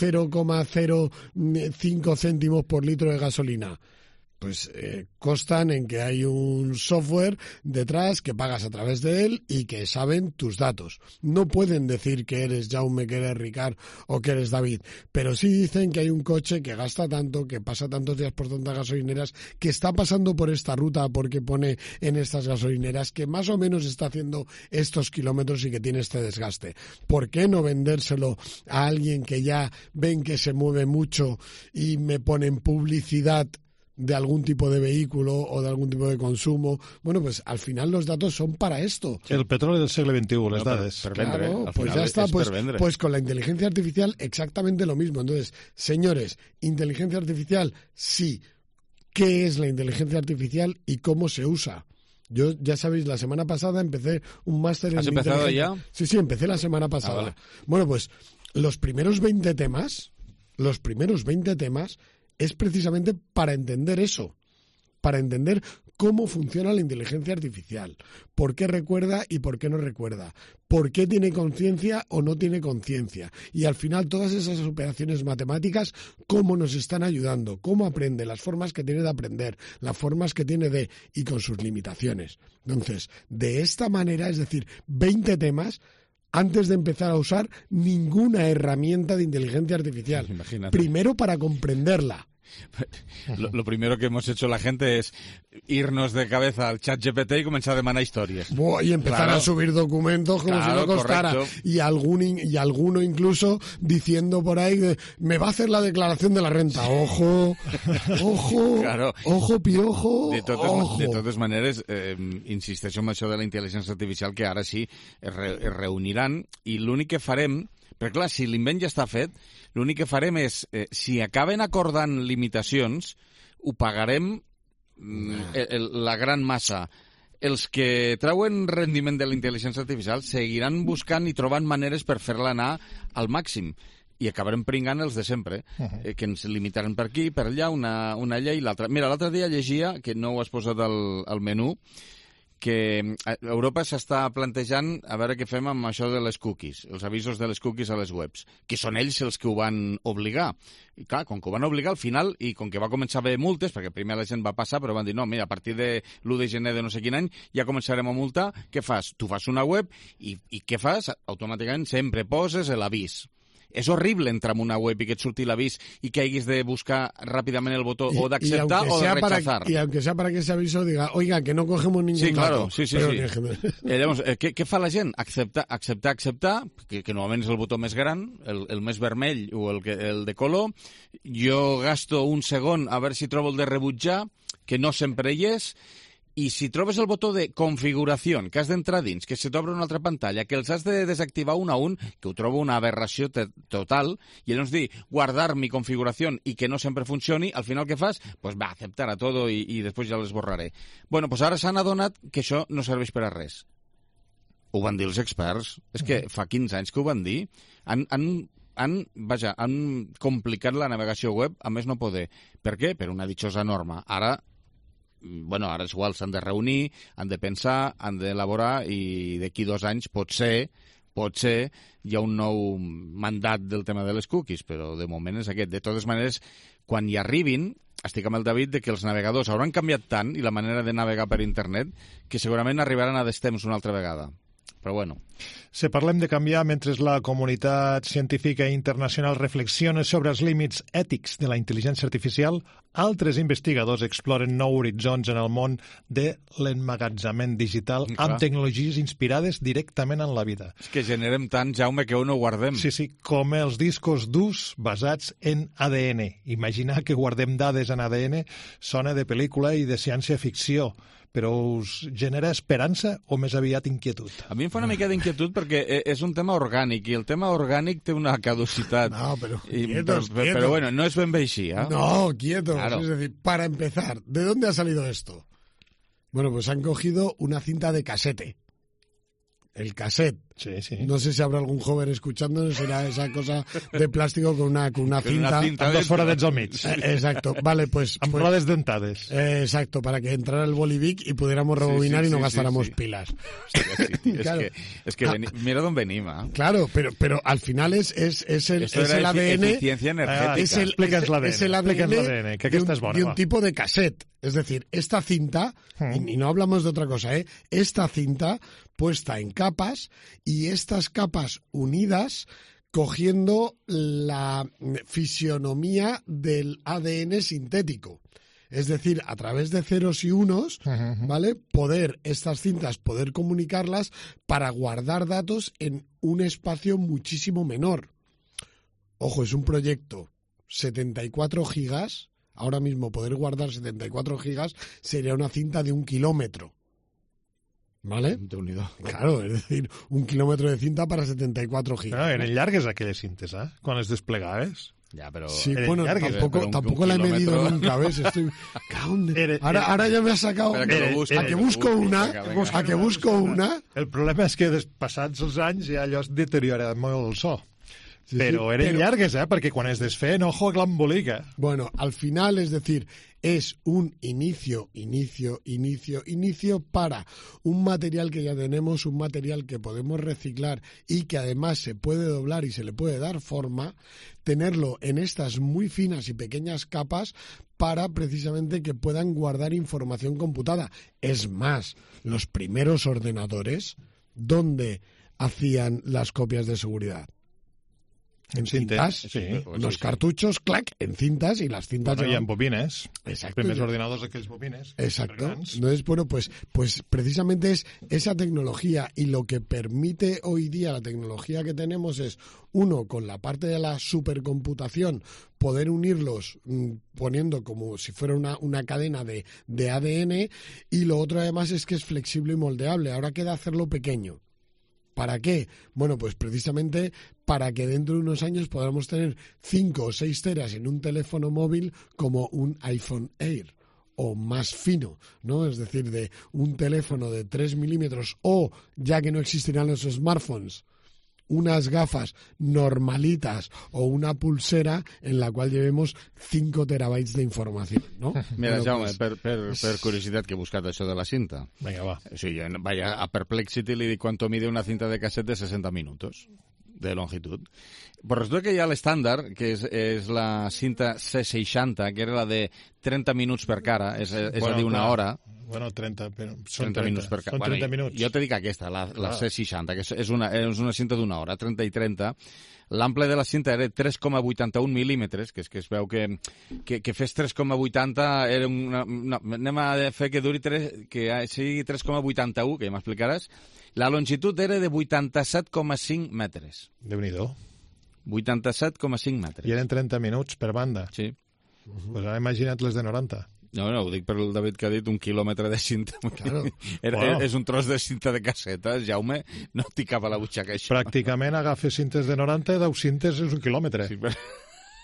0,05 céntimos por litro de gasolina? Pues constan en que hay un software detrás que pagas a través de él y que saben tus datos. No pueden decir que eres Jaume, que eres Ricard o que eres David, pero sí dicen que hay un coche que gasta tanto, que pasa tantos días por tantas gasolineras, que está pasando por esta ruta porque pone en estas gasolineras, que más o menos está haciendo estos kilómetros y que tiene este desgaste. ¿Por qué no vendérselo a alguien que ya ven que se mueve mucho y me ponen publicidad de algún tipo de vehículo o de algún tipo de consumo? Bueno, pues al final los datos son para esto. El petróleo del siglo XXI, las dades. Claro, pues ya está, pues con la inteligencia artificial exactamente lo mismo. Entonces, señores, inteligencia artificial, sí. ¿Qué es la inteligencia artificial y cómo se usa? Yo, ya sabéis, la semana pasada empecé un máster en... ¿Has empezado ya? Sí, empecé la semana pasada. Vale. Bueno, pues los primeros 20 temas es precisamente para entender eso, para entender cómo funciona la inteligencia artificial, por qué recuerda y por qué no recuerda, por qué tiene conciencia o no tiene conciencia. Y al final todas esas operaciones matemáticas, cómo nos están ayudando, cómo aprende, las formas que tiene de aprender, las formas que tiene de... y con sus limitaciones. Entonces, de esta manera, es decir, 20 temas... antes de empezar a usar ninguna herramienta de inteligencia artificial. Imagínate. Primero para comprenderla. Lo primero que hemos hecho la gente es irnos de cabeza al chat GPT y comenzar a demanar historias. Y empezar a subir documentos como si no costara. Y alguno incluso diciendo por ahí, me va a hacer la declaración de la renta. Ojo, claro. Ojo, piojo, de totes maneres, insisteixo en això de la intel·ligència artificial, que ara sí es reuniran, i l'únic que farem... Però clar, si l'invent ja està fet, l'únic que farem és, si acaben acordant limitacions, ho pagarem la gran massa. Els que treuen rendiment de la intel·ligència artificial seguiran buscant i trobant maneres per fer-la anar al màxim. I acabarem pringant els de sempre, que ens limitaran per aquí, per allà, una llei i l'altra. Mira, l'altre dia llegia, que no ho has posat al menú, que Europa s'està plantejant a veure què fem amb això de les cookies, els avisos de les cookies a les webs, que són ells els que ho van obligar. I clar, com que ho van obligar al final, i com que va començar a haver multes, perquè primer la gent va passar, però van dir, no, mira, a partir de l'1 de gener de no sé quin any ja començarem a multar, què fas? Tu fas una web i què fas? Automàticament sempre poses l'avís. És horrible entrar en una web i que et surti l'avís i que hagis de buscar ràpidament el botó o d'acceptar o de rechazar. Y aunque sea para que ese aviso diga, oiga, que no cogemos ningún dato. Sí, claro, sí. Llavors, què fa la gent? Acceptar, que normalment és el botó més gran, el més vermell o el de color. Jo gasto un segon a veure si trobo el de rebutjar, que no sempre hi és. I si trobes el botó de configuració, que has d'entrar dins, que se t'obre una altra pantalla, que els has de desactivar un a un, que ho trobo una aberració total, i llavors dir, guardar mi configuració i que no sempre funcioni, al final què fas? Pues va, aceptar a todo i després ja les borraré. Bueno, pues ara s'han adonat que això no serveix per a res. Ho van dir els experts. És que fa 15 anys que ho van dir. Han complicat la navegació web, a més no poder. Per què? Per una ditxosa norma. Ara és igual, s'han de reunir, han de pensar, han d'elaborar, i d'aquí 2 anys potser hi ha un nou mandat del tema de les cookies, però de moment és aquest. De totes maneres, quan hi arribin, estic amb el David de que els navegadors hauran canviat tant i la manera de navegar per internet que segurament arribaran a destemps una altra vegada. Però bueno. Si parlem de canviar mentre la comunitat científica internacional reflexiona sobre els límits ètics de la intel·ligència artificial, altres investigadors exploren nous horitzons en el món de l'emmagatzemament digital amb tecnologies inspirades directament en la vida. És que generem tant, Jaume, que on ho guardem. Sí, com els discos durs basats en ADN. Imaginar que guardem dades en ADN sona de pel·lícula i de ciència-ficció, però us genera esperança o més aviat inquietud? A mi em fa una mica d'inquietud perquè és un tema orgànic i el tema orgànic té una caducitat. No, pero pero bueno, no es ben bé així, ¿eh? No, quietos. Claro. Es decir, para empezar, ¿de dónde ha salido esto? Bueno, pues han cogido una cinta de casete. El cassette. Sí. No sé si habrá algún joven escuchándonos, será esa cosa de plástico con una cinta. Amb 2 foradets al mig. Exacto. Vale, pues... Amb rodes dentades. Exacto, para que entrara el bolivic y pudiéramos rebobinar y no gastáramos pilas. Claro. Es que mira d'on venim, ¿eh? Claro, pero al final es el ADN... Eficiencia energética. Es el ADN que aquesta és bona, de un tipo de cassette. Es decir, esta cinta, y no hablamos de otra cosa, esta cinta puesta en capas y estas capas unidas cogiendo la fisionomía del ADN sintético. Es decir, a través de ceros y unos, ¿vale? Estas cintas, poder comunicarlas para guardar datos en un espacio muchísimo menor. Ojo, es un proyecto, 74 gigas. Ahora mismo poder guardar 74 gigas sería una cinta de 1 kilómetro. ¿Vale? Claro, es decir, 1 kilómetro de cinta para 74 gigas. No, eren llargues aquelles cintes, quan les desplegaves. Ya, pero... Sí, bueno, tampoco la he medido nunca, ¿ves? Ahora ya me has sacado... A que busco una... El problema és que passats els anys ja allò es deteriora molt el so. Pero eren llargues, perquè quan es desfeen, ojo, l'embolica. Bueno, al final, es decir, es un inicio para un material que ya tenemos, un material que podemos reciclar y que además se puede doblar y se le puede dar forma, tenerlo en estas muy finas y pequeñas capas para precisamente que puedan guardar información computada. Es más, los primeros ordenadores, ¿dónde hacían las copias de seguridad? En cintas, sí. Los cartuchos, clac, en cintas, y las cintas... Bueno, y en bobines. Exacto. Primers ordinadors d'aquells bobines. Exacto. Entonces, bueno, pues precisamente es esa tecnología, y lo que permite hoy día la tecnología que tenemos es, uno, con la parte de la supercomputación, poder unirlos poniendo como si fuera una cadena de ADN, y lo otro además es que es flexible y moldeable. Ahora queda hacerlo pequeño. ¿Para qué? Bueno, pues precisamente para que dentro de unos años podamos tener 5 o 6 teras en un teléfono móvil como un iPhone Air o más fino, ¿no? Es decir, de un teléfono de 3 milímetros o, ya que no existirán los smartphones, unas gafas normalitas o una pulsera en la cual llevemos 5 terabytes de información, ¿no? Mira, bueno, Jaume, per curiositat que he buscat això de la cinta. Vinga, va. O sigui, vaya a Perplexity li dic cuánto mide una cinta de cassette de 60 minutos de longitud. Però resulta que hi ha l'estàndard, que és la cinta C60, que era la de 30 minuts per cara, és a dir, una hora. Bueno, 30, però són 30 minuts per cara. Són 30 minuts. Jo te dic aquesta, la C60, que és una cinta d'una hora, 30 i 30. L'ample de la cinta era 3,81 mil·límetres, que és que es veu que fes 3,80 era anem a fer que duri que sigui 3,81, que ja m'explicaràs. La longitud era de 87,5 metres. Déu-n'hi-do. 87,5 metres. I eren 30 minuts per banda. Sí. Pues ara imagina't les de 90. No, ho dic per el David que ha dit 1 quilòmetre de cinta. Claro. És un tros de cinta de casseta, Jaume, no t'hi cap a la butxaca, això. Pràcticament agafes cintes de 90 i 10 cintes és 1 quilòmetre. Sí, però...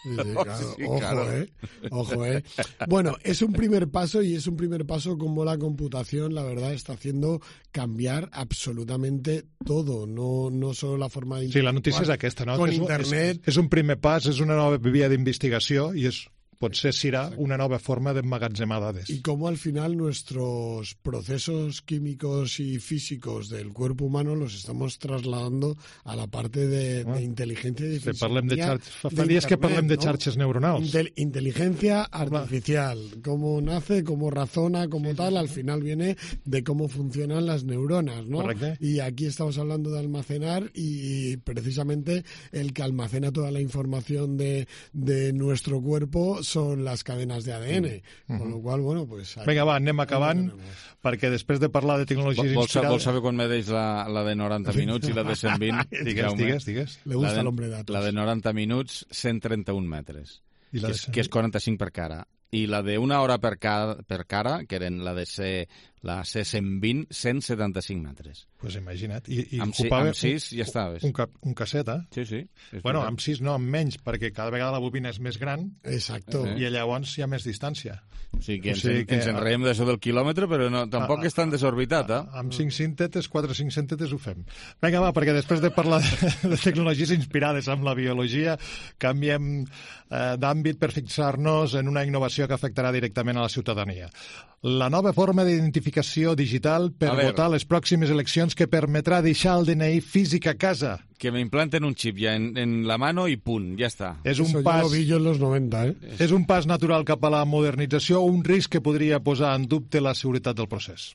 Ojo. Bueno, es un primer paso y es un primer paso como la computación, la verdad, está haciendo cambiar absolutamente todo, no solo la forma de... Sí, la notícia és aquesta, no? Con internet... És un primer pas, és una nova via d'investigació i potser serà una nova forma d'emmagatzemar dades. Y cómo al final nuestros procesos químicos y físicos del cuerpo humano los estamos trasladando a la parte de inteligencia y de fa dies que parlem de xarxes neuronals. Inteligencia artificial, cómo nace, cómo razona, cómo tal, al final viene de cómo funcionan las neuronas, ¿no? Correcte. Y aquí estamos hablando de almacenar y precisamente el que almacena toda la información de nuestro cuerpo son las cadenas de ADN, con lo cual, bueno, pues... Vinga, va, anem acabant, perquè després de parlar de tecnologies inspirades... Vols saber quan medeix la de 90 minuts i la de 120? Digues. Le gusta el hombre datos. La de 90 minuts, 131 metres, que és 45 per cara. I la de una hora per cara, que eren la C120, 175 metres. Pues imagina't. I amb ocupava 6 ja estaves. Un casset, Sí. Bueno, amb 6 no, amb menys, perquè cada vegada la bobina és més gran. Exacto. I llavors hi ha més distància. O sigui que ens enreiem d'això del quilòmetre, però no, tampoc és tan desorbitat, Amb 5 síntetes, 4 o 5 síntetes ho fem. Vinga, va, perquè després de parlar de tecnologies inspirades amb la biologia, canviem d'àmbit per fixar-nos en una innovació que afectarà directament a la ciutadania. La nova forma d'identificació digital per votar les pròximes eleccions que permetrà deixar el DNI físic a casa. Que me implanten un xip ja en la mano i punt, ja està. És un Eso pas, yo lo vi yo en los 90, és un pas natural cap a la modernització o un risc que podria posar en dubte la seguretat del procés?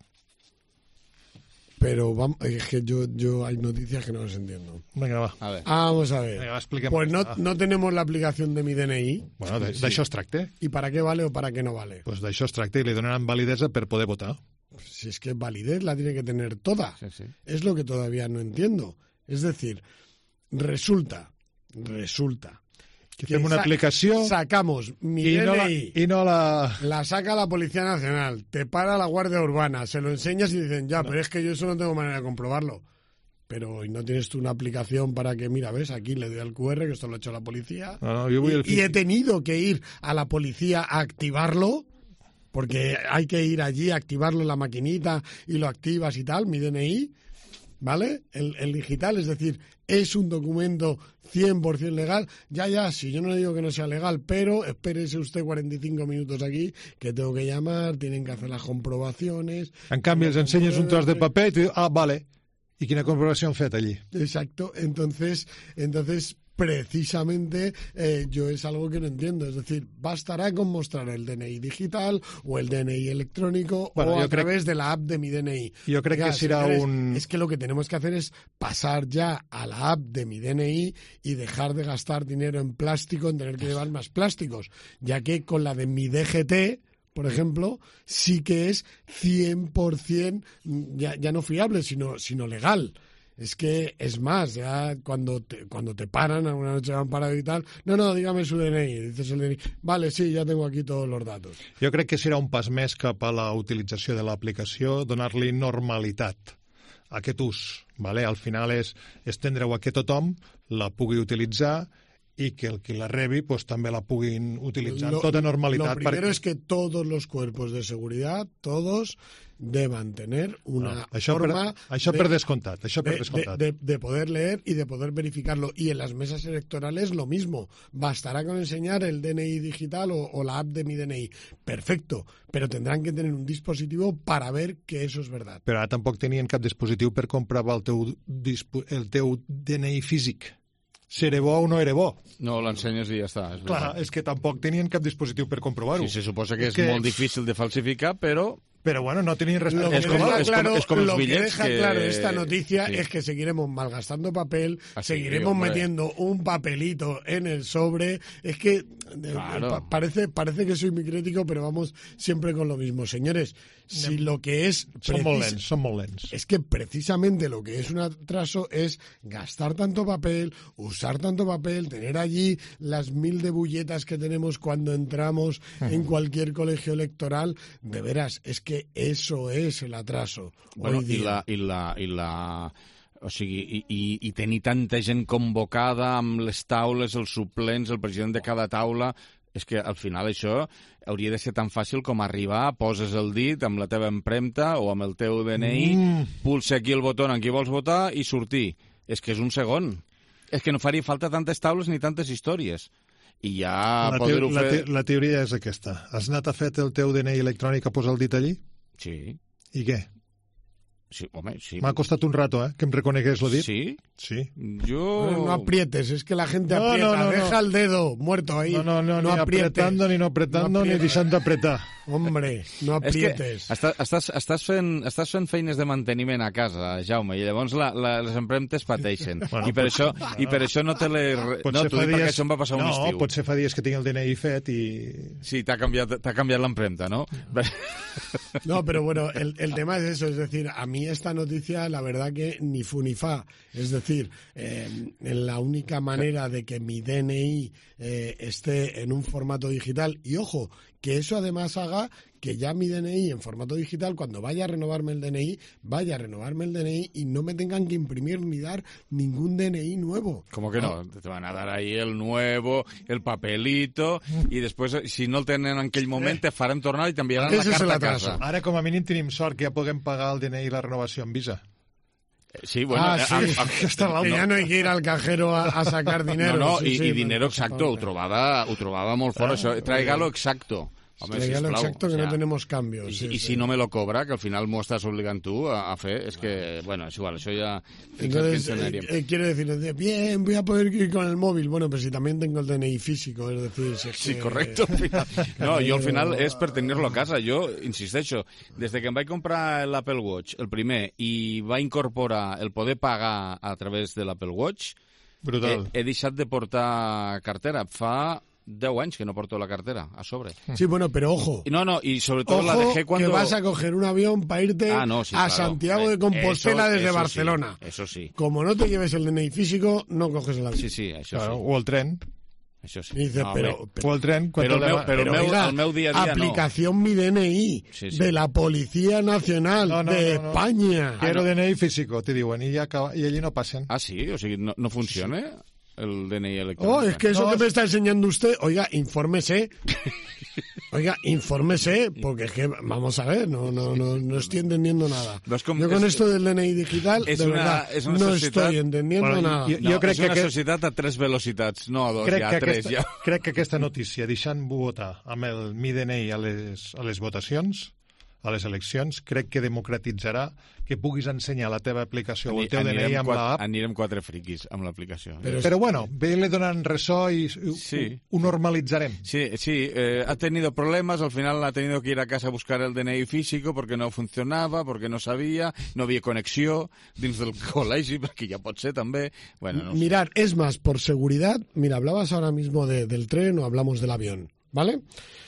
Pero vamos, es que yo hay noticias que no las entiendo. Vinga, va. A ver. Vamos a ver. Vinga, expliquem. Pues no tenemos la aplicación de mi DNI. Bueno, d'això es tracta. ¿Y para qué vale o para qué no vale? Pues d'això es tracta i li donaran validesa per poder votar. Si es que validez la tiene que tener toda. Sí. Es lo que todavía no entiendo. Es decir, resulta Que fem una aplicació sacamos mi i DNI, no la... la saca la Policía Nacional, te para la Guardia Urbana, se lo enseñas y dicen, pero es que yo eso no tengo manera de comprobarlo. Pero ¿y no tienes tú una aplicación para que, mira, ves, aquí le doy al QR, que esto lo ha hecho la policía, y he tenido que ir a la policía a activarlo, porque hay que ir allí a activarlo en la maquinita y lo activas y tal, mi DNI, ¿vale? El digital, es decir, es un documento 100% legal. Ya, si yo no le digo que no sea legal, pero espérese usted 45 minutos aquí, que tengo que llamar, tienen que hacer las comprobaciones. En canvi, els ensenyes un tros de paper i tu dius, vale. I quina comprovació han fet allí? Exacto. Entonces precisamente yo es algo que no entiendo. Es decir, bastará con mostrar el DNI digital o el DNI electrónico o a través de la app de mi DNI. Yo creo que será Es que lo que tenemos que hacer es pasar ya a la app de mi DNI y dejar de gastar dinero en plástico, en tener que llevar más plásticos, ya que con la de mi DGT, por ejemplo, sí que es 100% ya no fiable, sino legal. Es que, es más, ya cuando te paran, alguna noche van parado y tal, no, dígame su DNI, dices el DNI, vale, sí, ja tengo aquí todos los datos. Jo crec que serà un pas més cap a la utilització de l'aplicació, donar-li normalitat a aquest ús. Vale? Al final és estendre-ho a que tothom la pugui utilitzar y que el que la rebi pues també la puguin utilitzar amb tota normalitat. Lo primero es que todos los cuerpos de seguridad, todos, deban tener una forma de poder leer y de poder verificarlo. Y en las mesas electorales lo mismo. Bastará con enseñar el DNI digital o la app de mi DNI. Perfecto, pero tendrán que tener un dispositivo para ver que eso es verdad. Però ara tampoc tenien cap dispositiu per comprovar el teu DNI físic. Si era bo o no era bo. No, l'ensenyes i ja està. Clar, és que tampoc tenien cap dispositiu per comprovar-ho. Sí, se suposa que és molt difícil de falsificar, però bueno, no tenían respeto. Es como lo que deja claro esta noticia es que seguiremos malgastando papel, seguiremos metiendo un papelito en el sobre. Es que parece que soy muy crítico, pero vamos siempre con lo mismo. Señores, si lo que es... Son molt lents. Es que precisamente lo que es un atraso es gastar tanto papel, usar tanto papel, tener allí las 1000 de bulletas que tenemos cuando entramos en cualquier colegio electoral. De veras, es que eso es el atraso. Bueno, y la O sigui, i tenir tanta gent convocada amb les taules, els suplents, el president de cada taula... És que al final això hauria de ser tan fàcil com arribar, poses el dit amb la teva empremta o amb el teu DNI, pulsa aquí el botó en qui vols votar i sortir. És que és un segon. És que no faria falta tantes taules ni tantes històries. I ja poder-ho fer... La teoria és aquesta. Has anat a fer el teu DNI electrònic a posar el dit allí? Sí. I què? Sí, home, sí. M'ha costat un rato, que em reconegués lo dit. Sí? Sí. Yo... No aprietes, es que la gente aprieta. Deja el dedo muerto ahí. No aprietes. Ni apretando, ni deixant d'apretar. Hombre, no aprietes. És que estàs fent feines de manteniment a casa, Jaume, i llavors les empremtes pateixen. Bueno, I per això no te les... No, t'ho dic perquè això em va passar un estiu. No, potser fa dies que tinc el DNI fet i... Sí, t'ha canviat l'empremta, ¿no? No, pero bueno, el tema es eso, es decir, a mí esta noticia la verdad que ni fu ni fa, es decir, la única manera de que mi DNI esté en un formato digital, y ojo, que eso además haga que ya mi DNI en formato digital, cuando vaya a renovarme el DNI y no me tengan que imprimir ni dar ningún DNI nuevo. ¿Cómo que no? Te van a dar ahí el nuevo, el papelito, y después, si no el tenen en aquell moment, te farem tornar i t'enviaran la carta a casa. Ara, com a mínim, tenim sort que ja puguem pagar el DNI i la renovació amb Visa. Sí, bueno... ya no hay que ir al cajero a sacar dinero. No, i dinero exacto, ho trobava molt fort, això. Tráigalo exacto. Home, tráigalo sisplau, exacto, que no tenemos cambios. I si no me lo cobra, que al final m'ho estàs obligant tu a fer, és que, bueno, és igual, això ya... Entonces, quiere decir, bien, voy a poder ir con el móvil. Bueno, pero si también tengo el DNI físico, es decir... Si es sí, que... correcto. No, jo al final és per tenir-lo a casa. Jo, insisteixo, des que em vaig comprar l'Apple Watch, el primer, i va incorporar el poder pagar a través de l'Apple Watch, he deixat de portar cartera. Fa 10 anys que no porto la cartera a sobre. Sí, bueno, pero ojo. No, y sobre todo la dejé cuando... que vas a coger un avión para irte a Santiago de Compostela desde Barcelona. Sí, eso sí. Como no te lleves el DNI físico, no coges el avión. Sí, això claro, sí. O el tren. Això sí. Dice, no, o el tren... Pero el meu día a día aplicación Mi DNI de la Policía Nacional de España. Quiero DNI físico, te diuen, i allí no passen. Ah, sí? O sigui, no funciona el DNI electrónico. Oh, es que eso que me está enseñando usted, oiga, infórmese. Oiga, infórmese, porque es que, vamos a ver, no estoy entendiendo nada. Yo con esto del DNI digital, de verdad, no estoy entendiendo nada. Jo crec que és una societat a 3 velocitats, no a 2, ja a 3. Crec que aquesta notícia, deixant votar amb el Mi DNI a les votacions, a les eleccions, crec que democratitzarà que puguis ensenyar la teva aplicació o el teu DNI amb l'app. Anirem 4 friquis amb l'aplicació. Però bueno, ve-le donant ressò i ho normalitzarem. Sí, ha tenido problemas, al final ha tenido que ir a casa a buscar el DNI físico porque no funcionaba, porque no sabía, no había conexión dins del col·legi, perquè ja pot ser també. Bueno, no Mirar, es más, por seguridad, mira, hablabas ahora mismo del tren o hablamos del avión, ¿vale?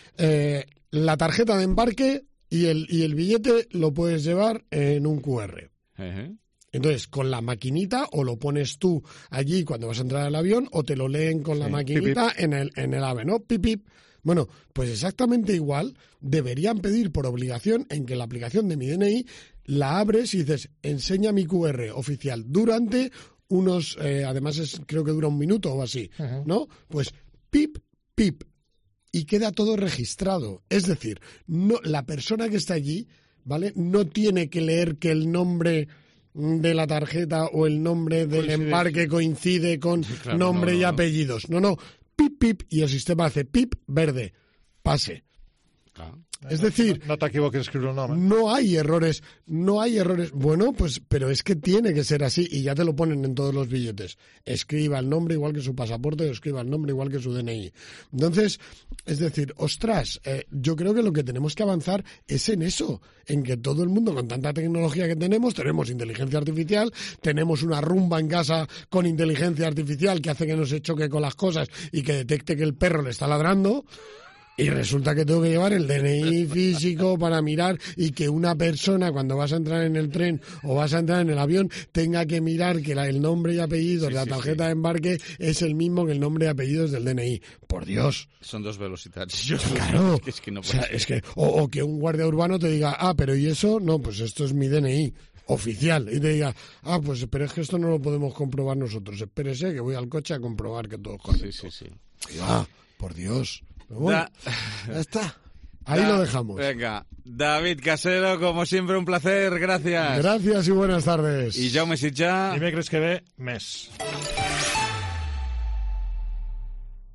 La tarjeta de embarque y el billete lo puedes llevar en un QR. Entonces, con la maquinita, o lo pones tú allí cuando vas a entrar al avión, o te lo leen con la maquinita pip, pip. En el AVE, ¿no? Pip, pip. Bueno, pues exactamente igual deberían pedir por obligación en que la aplicación de Mi DNI la abres y dices, enseña mi QR oficial durante unos, además creo que dura 1 minuto o así, ¿no? Pues pip, pip. Y queda todo registrado. Es decir, no, la persona que está allí, ¿vale? No tiene que leer que el nombre de la tarjeta o el nombre del embarque coincide con nombre y apellidos. No. Pip, pip, y el sistema hace pip, verde, pase. Es decir, no te equivoques escribir el nombre. No hay errores. Bueno, pues, pero es que tiene que ser así y ya te lo ponen en todos los billetes. Escriba el nombre igual que su pasaporte, escriba el nombre igual que su DNI. Entonces, es decir, ostras, yo creo que lo que tenemos que avanzar es en eso, en que todo el mundo, con tanta tecnología que tenemos inteligencia artificial, tenemos una rumba en casa con inteligencia artificial que hace que no se choque con las cosas y que detecte que el perro le está ladrando. Y resulta que tengo que llevar el DNI físico para mirar y que una persona cuando vas a entrar en el tren o vas a entrar en el avión tenga que mirar que el nombre y apellidos de la tarjeta de embarque es el mismo que el nombre y apellidos del DNI. Por Dios. Son 2 velocidades. Claro. Es que no o sea, o que un guardia urbano te diga, pero ¿y eso? No, pues esto es mi DNI. oficial, y te diga, pues pero es que esto no lo podemos comprobar nosotros, espérese que voy al coche a comprobar que todo es correcto. Sí. Por Dios. Pero bueno, ya está. Ahí lo dejamos. Venga, David Casero, como siempre, un placer, gracias. Gracias y buenas tardes. I Jaume Sitjà. Dimecres que ve, més.